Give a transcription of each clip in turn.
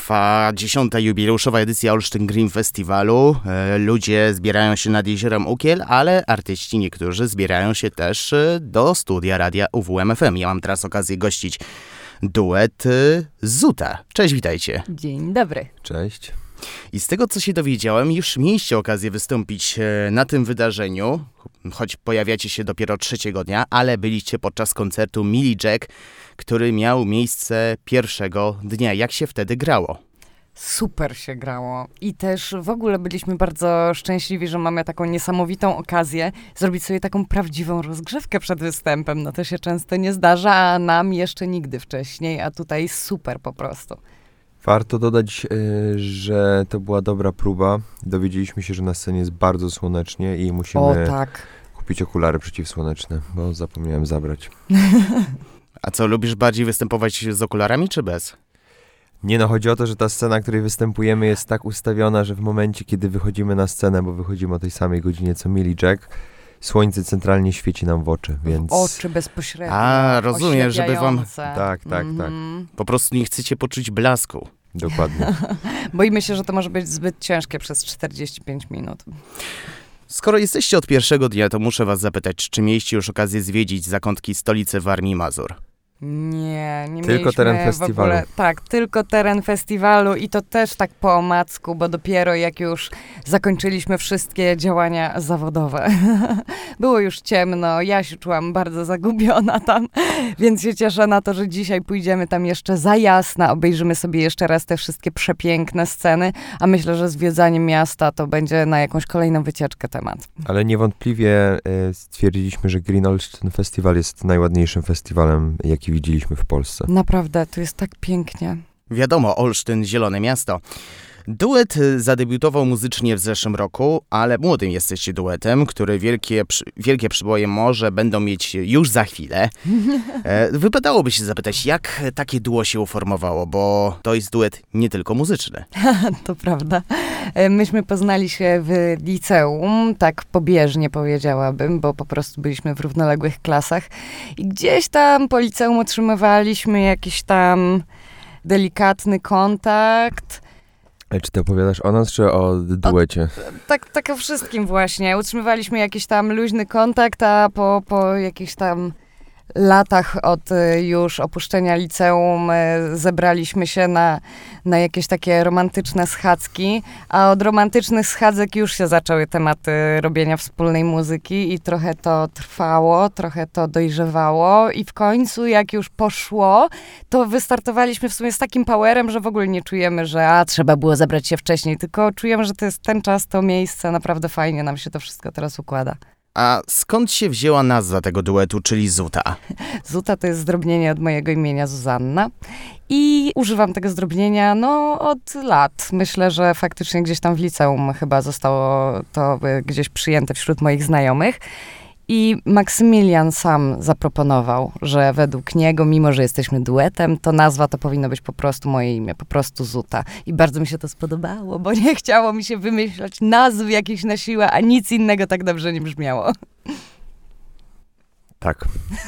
trwa 10. jubileuszowa edycja Olsztyn Green Festiwalu. Ludzie zbierają się nad jeziorem Ukiel, ale artyści niektórzy zbierają się też do studia radia UWM FM. Ja mam teraz okazję gościć duet Zuta. Cześć, witajcie. Dzień dobry. Cześć. I z tego, co się dowiedziałem, już mieliście okazję wystąpić na tym wydarzeniu, choć pojawiacie się dopiero 3 dnia, ale byliście podczas koncertu Millie Jack, który miał miejsce pierwszego dnia. Jak się wtedy grało? Super się grało. I też w ogóle byliśmy bardzo szczęśliwi, że mamy taką niesamowitą okazję zrobić sobie taką prawdziwą rozgrzewkę przed występem. No to się często nie zdarza, a nam jeszcze nigdy wcześniej, a tutaj super po prostu. Warto dodać, że to była dobra próba. Dowiedzieliśmy się, że na scenie jest bardzo słonecznie i musimy kupić okulary przeciwsłoneczne, bo zapomniałem zabrać. A co, lubisz bardziej występować z okularami czy bez? Nie no, chodzi o to, że ta scena, której występujemy, jest tak ustawiona, że w momencie, kiedy wychodzimy na scenę, bo wychodzimy o tej samej godzinie co Millie Jack, słońce centralnie świeci nam w oczy, więc... W oczy bezpośrednio. A, rozumiem, żeby wam... Tak. Po prostu nie chcecie poczuć blasku. Dokładnie. Boimy się, że to może być zbyt ciężkie przez 45 minut. Skoro jesteście od pierwszego dnia, to muszę was zapytać, czy mieliście już okazję zwiedzić zakątki stolicy Warmii i Mazur? Nie Tylko mieliśmy teren w festiwalu. ogóle, tak, tylko teren festiwalu i to też tak po omacku, bo dopiero jak już zakończyliśmy wszystkie działania zawodowe. Było już ciemno, ja się czułam bardzo zagubiona tam, więc się cieszę na to, że dzisiaj pójdziemy tam jeszcze za jasna, obejrzymy sobie jeszcze raz te wszystkie przepiękne sceny, a myślę, że zwiedzanie miasta to będzie na jakąś kolejną wycieczkę temat. Ale niewątpliwie stwierdziliśmy, że Green Olsztyn Festival jest najładniejszym festiwalem, jaki widzieliśmy w Polsce. Naprawdę, tu jest tak pięknie. Wiadomo, Olsztyn, zielone miasto. Duet zadebiutował muzycznie w zeszłym roku, ale młodym jesteście duetem, który wielkie przyboje może będą mieć już za chwilę. Wypadałoby się zapytać, jak takie duo się uformowało, bo to jest duet nie tylko muzyczny. To prawda. Myśmy poznali się w liceum, tak pobieżnie powiedziałabym, bo po prostu byliśmy w równoległych klasach i gdzieś tam po liceum utrzymywaliśmy jakiś tam delikatny kontakt. Czy ty opowiadasz o nas, czy o duecie? Tak o wszystkim właśnie. Utrzymywaliśmy jakiś tam luźny kontakt, a po jakichś tam latach od już opuszczenia liceum zebraliśmy się na jakieś takie romantyczne schadzki, a od romantycznych schadzek już się zaczęły tematy robienia wspólnej muzyki i trochę to trwało, trochę to dojrzewało i w końcu jak już poszło, to wystartowaliśmy w sumie z takim powerem, że w ogóle nie czujemy, że trzeba było zebrać się wcześniej, tylko czujemy, że to jest ten czas, to miejsce, naprawdę fajnie nam się to wszystko teraz układa. A skąd się wzięła nazwa tego duetu, czyli Zuta? Zuta to jest zdrobnienie od mojego imienia Zuzanna i używam tego zdrobnienia od lat. Myślę, że faktycznie gdzieś tam w liceum chyba zostało to gdzieś przyjęte wśród moich znajomych. I Maksymilian sam zaproponował, że według niego, mimo że jesteśmy duetem, to nazwa to powinno być po prostu moje imię, po prostu Zuta. I bardzo mi się to spodobało, bo nie chciało mi się wymyślać nazw jakichś na siłę, a nic innego tak dobrze nie brzmiało. Tak.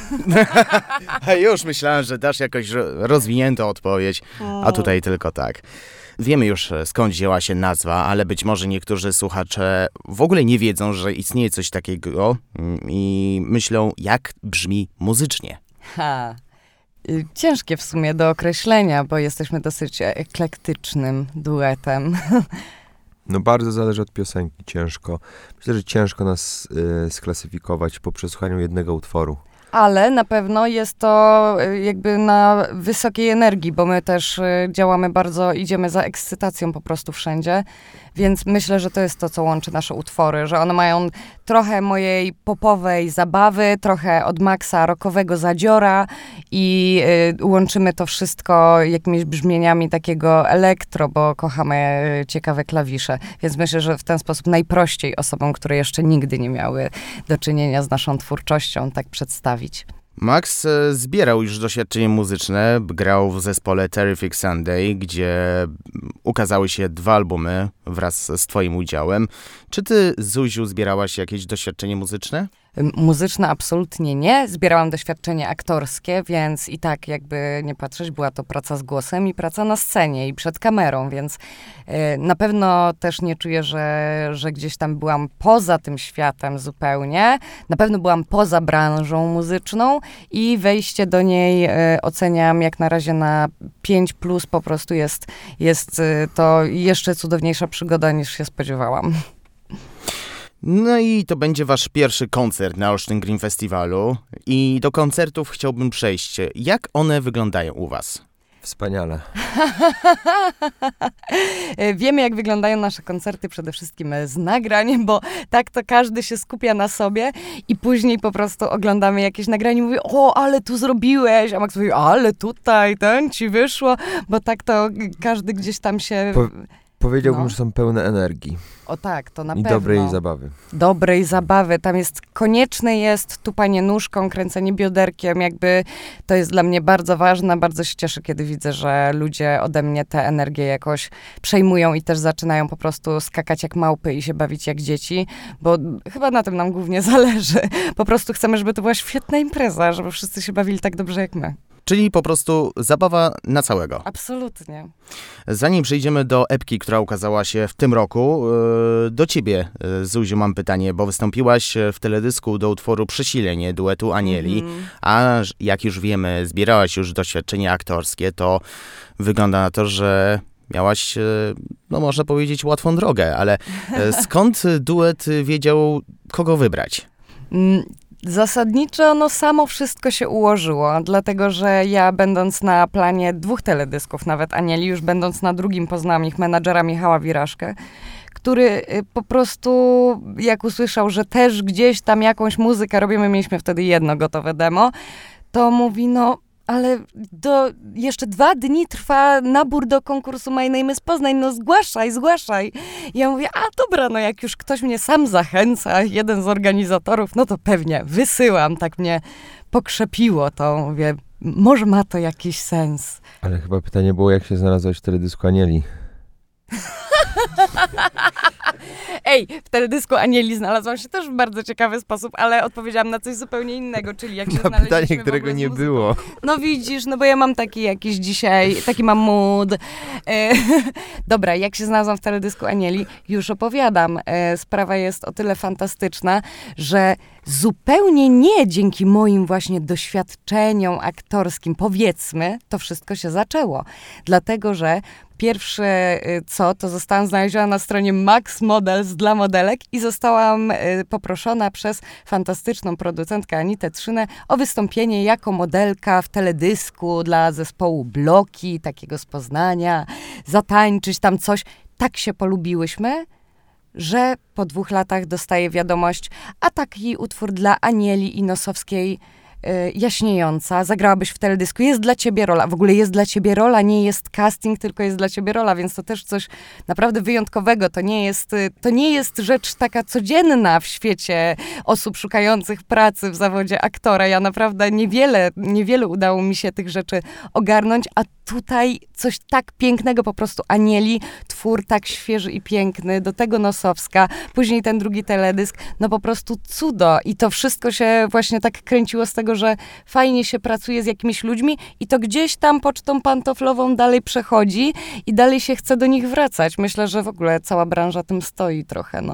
Już myślałem, że dasz jakąś rozwiniętą odpowiedź, a tutaj tylko tak. Wiemy już, skąd wzięła się nazwa, ale być może niektórzy słuchacze w ogóle nie wiedzą, że istnieje coś takiego i myślą, jak brzmi muzycznie. Ciężkie w sumie do określenia, bo jesteśmy dosyć eklektycznym duetem. No bardzo zależy od piosenki, ciężko. Myślę, że ciężko nas sklasyfikować po przesłuchaniu jednego utworu. Ale na pewno jest to jakby na wysokiej energii, bo my też działamy bardzo, idziemy za ekscytacją po prostu wszędzie, więc myślę, że to jest to, co łączy nasze utwory, że one mają trochę mojej popowej zabawy, trochę od Maxa rockowego zadziora i łączymy to wszystko jakimiś brzmieniami takiego elektro, bo kochamy ciekawe klawisze, więc myślę, że w ten sposób najprościej osobom, które jeszcze nigdy nie miały do czynienia z naszą twórczością, tak przedstawić. Max zbierał już doświadczenie muzyczne, grał w zespole Terrific Sunday, gdzie ukazały się 2 albumy wraz z twoim udziałem. Czy ty, Zuziu, zbierałaś jakieś doświadczenie muzyczne? Muzyczna absolutnie nie. Zbierałam doświadczenie aktorskie, więc i tak jakby nie patrzeć, była to praca z głosem i praca na scenie i przed kamerą, więc na pewno też nie czuję, że gdzieś tam byłam poza tym światem zupełnie. Na pewno byłam poza branżą muzyczną i wejście do niej oceniam jak na razie na 5+, po prostu jest to jeszcze cudowniejsza przygoda niż się spodziewałam. No i to będzie wasz pierwszy koncert na Olsztyn Green Festiwalu i do koncertów chciałbym przejść. Jak one wyglądają u was? Wspaniale. Wiemy, jak wyglądają nasze koncerty przede wszystkim z nagrań, bo tak to każdy się skupia na sobie i później po prostu oglądamy jakieś nagranie i mówi, o, ale tu zrobiłeś, a Max mówi, ale tutaj, ten ci wyszło, bo tak to każdy gdzieś tam się... Powiedziałbym, że są pełne energii. O tak, to na pewno. pewno. I dobrej zabawy. Dobrej zabawy. Tam konieczne jest tupanie nóżką, kręcenie bioderkiem, jakby to jest dla mnie bardzo ważne. Bardzo się cieszę, kiedy widzę, że ludzie ode mnie tę energię jakoś przejmują i też zaczynają po prostu skakać jak małpy i się bawić jak dzieci, bo chyba na tym nam głównie zależy. Po prostu chcemy, żeby to była świetna impreza, żeby wszyscy się bawili tak dobrze jak my. Czyli po prostu zabawa na całego. Absolutnie. Zanim przejdziemy do epki, która ukazała się w tym roku, do ciebie, Zuziu, mam pytanie, bo wystąpiłaś w teledysku do utworu Przesilenie duetu Anieli, a jak już wiemy, zbierałaś już doświadczenie aktorskie, to wygląda na to, że miałaś, no można powiedzieć, łatwą drogę, ale skąd duet wiedział, kogo wybrać? Zasadniczo samo wszystko się ułożyło, dlatego że ja będąc na planie 2 teledysków, nawet Anieli, już będąc na drugim poznałam ich menadżera Michała Wiraszkę, który po prostu jak usłyszał, że też gdzieś tam jakąś muzykę robimy, mieliśmy wtedy jedno gotowe demo, to mówi, ale jeszcze 2 dni trwa nabór do konkursu My Name is Poznań, zgłaszaj. Ja mówię, dobra, jak już ktoś mnie sam zachęca, jeden z organizatorów, to pewnie wysyłam, tak mnie pokrzepiło to, mówię, może ma to jakiś sens. Ale chyba pytanie było, jak się znalazłaś w teledysku Anieli? W teledysku Anieli znalazłam się też w bardzo ciekawy sposób, ale odpowiedziałam na coś zupełnie innego, czyli jak się znaleźliśmy na pytanie, którego nie było. No widzisz, bo ja mam taki jakiś dzisiaj, taki mam mood. Dobra, jak się znalazłam w teledysku Anieli, już opowiadam. Sprawa jest o tyle fantastyczna, że zupełnie nie dzięki moim właśnie doświadczeniom aktorskim, powiedzmy, to wszystko się zaczęło. Dlatego, że pierwsze to zostałam znaleziona na stronie Max Models dla modelek i zostałam poproszona przez fantastyczną producentkę Anitę Trzynę o wystąpienie jako modelka w teledysku dla zespołu Bloki, takiego z Poznania, zatańczyć tam coś. Tak się polubiłyśmy, że po 2 latach dostaję wiadomość, a taki utwór dla Anieli i Nosowskiej, Jaśniejąca, zagrałabyś w teledysku, jest dla ciebie rola. W ogóle jest dla ciebie rola, nie jest casting, tylko jest dla ciebie rola, więc to też coś naprawdę wyjątkowego. To nie jest rzecz taka codzienna w świecie osób szukających pracy w zawodzie aktora. Ja naprawdę niewiele udało mi się tych rzeczy ogarnąć, a tutaj coś tak pięknego, po prostu Anieli, twór tak świeży i piękny, do tego Nosowska, później ten drugi teledysk, po prostu cudo. I to wszystko się właśnie tak kręciło z tego, że fajnie się pracuje z jakimiś ludźmi i to gdzieś tam pocztą pantoflową dalej przechodzi i dalej się chce do nich wracać. Myślę, że w ogóle cała branża tym stoi trochę,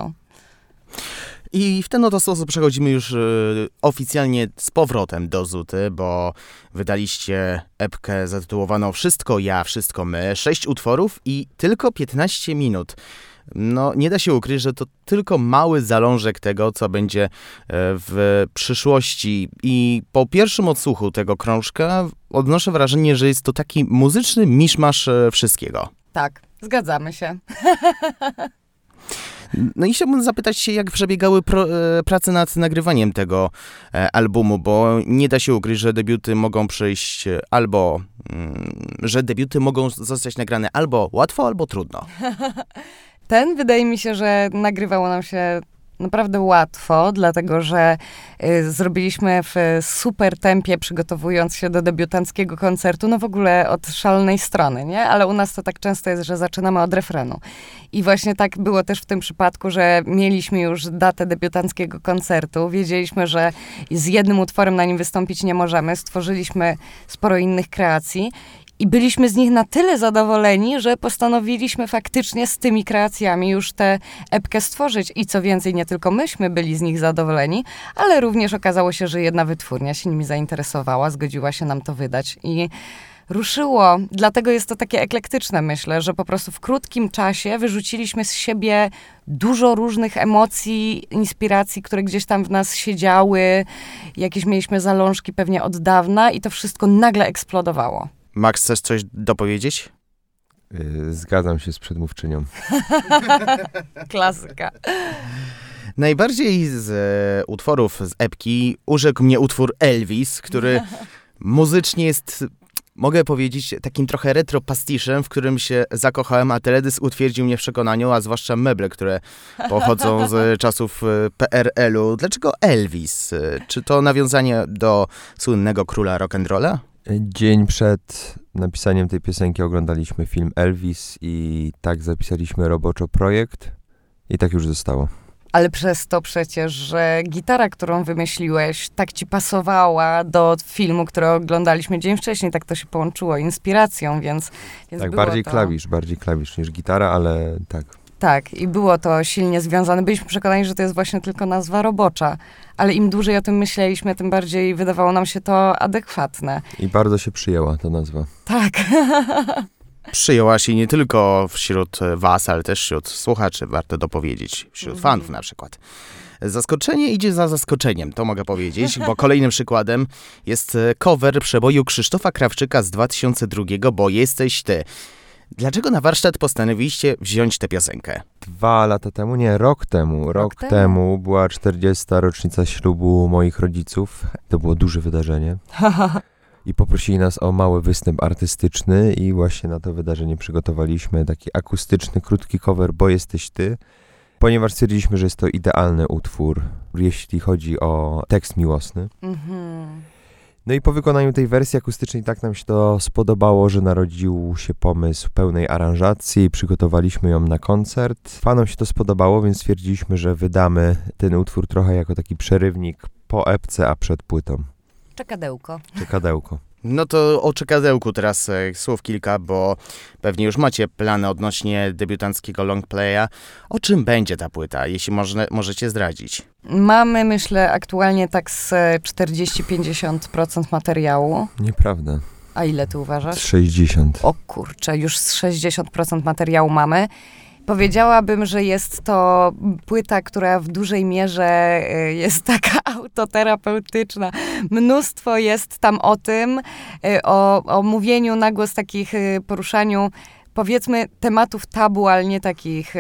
I w ten oto sposób przechodzimy już oficjalnie z powrotem do Zuty, bo wydaliście epkę zatytułowaną Wszystko ja, wszystko my, 6 utworów i tylko 15 minut. Nie da się ukryć, że to tylko mały zalążek tego, co będzie w przyszłości. I po pierwszym odsłuchu tego krążka odnoszę wrażenie, że jest to taki muzyczny miszmasz wszystkiego. Tak, zgadzamy się. I chciałbym zapytać się, jak przebiegały prace nad nagrywaniem tego albumu, bo nie da się ukryć, że debiuty mogą przyjść że debiuty mogą zostać nagrane albo łatwo, albo trudno. Wydaje mi się, że nagrywało nam się naprawdę łatwo, dlatego że zrobiliśmy w super tempie, przygotowując się do debiutanckiego koncertu, no w ogóle od szalonej strony, nie? Ale u nas to tak często jest, że zaczynamy od refrenu. I właśnie tak było też w tym przypadku, że mieliśmy już datę debiutanckiego koncertu, wiedzieliśmy, że z jednym utworem na nim wystąpić nie możemy, stworzyliśmy sporo innych kreacji i byliśmy z nich na tyle zadowoleni, że postanowiliśmy faktycznie z tymi kreacjami już tę epkę stworzyć. I co więcej, nie tylko myśmy byli z nich zadowoleni, ale również okazało się, że jedna wytwórnia się nimi zainteresowała, zgodziła się nam to wydać i ruszyło. Dlatego jest to takie eklektyczne, myślę, że po prostu w krótkim czasie wyrzuciliśmy z siebie dużo różnych emocji, inspiracji, które gdzieś tam w nas siedziały. Jakieś mieliśmy zalążki pewnie od dawna i to wszystko nagle eksplodowało. Max, chcesz coś dopowiedzieć? Zgadzam się z przedmówczynią. Klasyka. Najbardziej z utworów z epki urzekł mnie utwór Elvis, który muzycznie jest, mogę powiedzieć, takim trochę retro pastiszem, w którym się zakochałem, a teledysk utwierdził mnie w przekonaniu, a zwłaszcza meble, które pochodzą z czasów PRL-u. Dlaczego Elvis? Czy to nawiązanie do słynnego króla rock'n'rolla? Dzień przed napisaniem tej piosenki oglądaliśmy film Elvis i tak zapisaliśmy roboczo projekt i tak już zostało. Ale przez to przecież, że gitara, którą wymyśliłeś, tak ci pasowała do filmu, który oglądaliśmy dzień wcześniej, tak to się połączyło inspiracją, więc tak, było bardziej klawisz niż gitara, ale tak. Tak, i było to silnie związane. Byliśmy przekonani, że to jest właśnie tylko nazwa robocza, ale im dłużej o tym myśleliśmy, tym bardziej wydawało nam się to adekwatne. I bardzo się przyjęła ta nazwa. Tak. Przyjęła się nie tylko wśród was, ale też wśród słuchaczy, warto dopowiedzieć, wśród fanów na przykład. Zaskoczenie idzie za zaskoczeniem, to mogę powiedzieć, bo kolejnym przykładem jest cover przeboju Krzysztofa Krawczyka z 2002, Bo jesteś ty. Dlaczego na warsztat postanowiliście wziąć tę piosenkę? Rok temu była 40. rocznica ślubu moich rodziców. To było duże wydarzenie. I poprosili nas o mały występ artystyczny i właśnie na to wydarzenie przygotowaliśmy taki akustyczny, krótki cover Bo jesteś ty, ponieważ stwierdziliśmy, że jest to idealny utwór, jeśli chodzi o tekst miłosny. No i po wykonaniu tej wersji akustycznej tak nam się to spodobało, że narodził się pomysł pełnej aranżacji i przygotowaliśmy ją na koncert. Fanom się to spodobało, więc stwierdziliśmy, że wydamy ten utwór trochę jako taki przerywnik po epce, a przed płytą. Czekadełko. No to o czekadełku teraz słów kilka, bo pewnie już macie plany odnośnie debiutanckiego longplaya. O czym będzie ta płyta, jeśli możecie zdradzić? Mamy, myślę, aktualnie tak z 40-50% materiału. Nieprawda. A ile ty uważasz? 60. O kurczę, już z 60% materiału mamy. Powiedziałabym, że jest to płyta, która w dużej mierze jest taka autoterapeutyczna. Mnóstwo jest tam o tym, o mówieniu na głos, takich poruszaniu, powiedzmy, tematów tabu, ale nie takich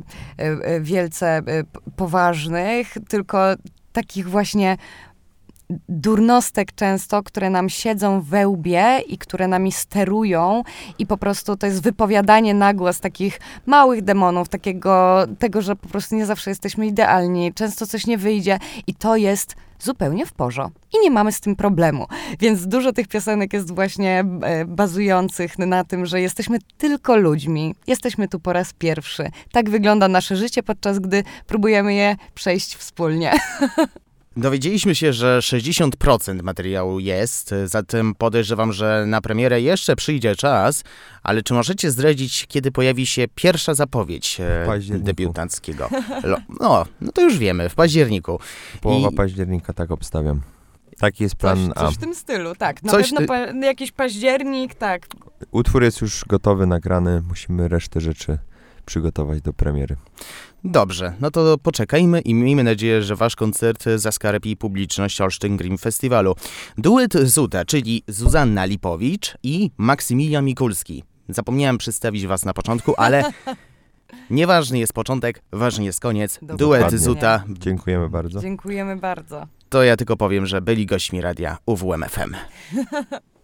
wielce poważnych, tylko takich właśnie durnostek często, które nam siedzą we łbie i które nami sterują i po prostu to jest wypowiadanie na głos takich małych demonów, tego, że po prostu nie zawsze jesteśmy idealni, często coś nie wyjdzie i to jest zupełnie w porządku. I nie mamy z tym problemu. Więc dużo tych piosenek jest właśnie bazujących na tym, że jesteśmy tylko ludźmi. Jesteśmy tu po raz pierwszy. Tak wygląda nasze życie, podczas gdy próbujemy je przejść wspólnie. Dowiedzieliśmy się, że 60% materiału jest, zatem podejrzewam, że na premierę jeszcze przyjdzie czas, ale czy możecie zdradzić, kiedy pojawi się pierwsza zapowiedź debiutanckiego? No to już wiemy, w październiku. Połowa października, tak obstawiam. Taki jest plan Coś w tym stylu, tak. Na pewno jakiś październik, tak. Utwór jest już gotowy, nagrany, musimy resztę rzeczy przygotować do premiery. Dobrze, no to poczekajmy i miejmy nadzieję, że wasz koncert zasklepi publiczność Olsztyn Green Festiwalu. Duet Zuta, czyli Zuzanna Lipowicz i Maksymilian Mikulski. Zapomniałem przedstawić was na początku, ale nieważny jest początek, ważny jest koniec. Duet Zuta. Dziękujemy bardzo. Dziękujemy bardzo. To ja tylko powiem, że byli gośćmi radia UWM FM.